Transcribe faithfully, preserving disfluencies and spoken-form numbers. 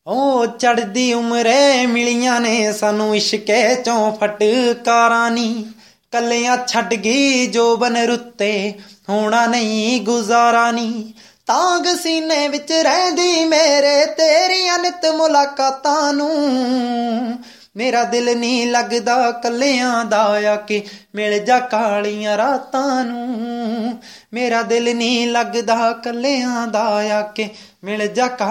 ਉਹ ਚੜ੍ਹਦੀ ਉਮਰੇ ਮਿਲੀਆਂ ਨੇ ਸਾਨੂੰ ਇਸ਼ਕੇ ਚੋਂ ਫਟਕਾਰਾਂ ਨੀ, ਕੱਲਿਆਂ ਛੱਡ ਗਈ ਜੋ ਬਨ ਰੁੱਤੇ ਹੋਣਾ ਨਹੀਂ ਗੁਜ਼ਾਰਾ ਨੀ। ਤਾਂਗ ਸੀਨੇ ਵਿੱਚ ਰਹਿੰਦੀ ਮੇਰੇ ਤੇਰੀਆਂ ਨਿਤ ਮੁਲਾਕਾਤਾਂ ਨੂੰ, ਮੇਰਾ ਦਿਲ ਨਹੀਂ ਲੱਗਦਾ ਕੱਲਿਆਂ ਦਾ ਆ ਕੇ ਮਿਲ ਜਾ ਕਾਲੀਆਂ ਰਾਤਾਂ ਨੂੰ, ਮੇਰਾ ਦਿਲ ਨਹੀਂ ਲੱਗਦਾ ਕੱਲਿਆਂ ਦਾ ਆ ਕੇ ਮਿਲ ਜਾ।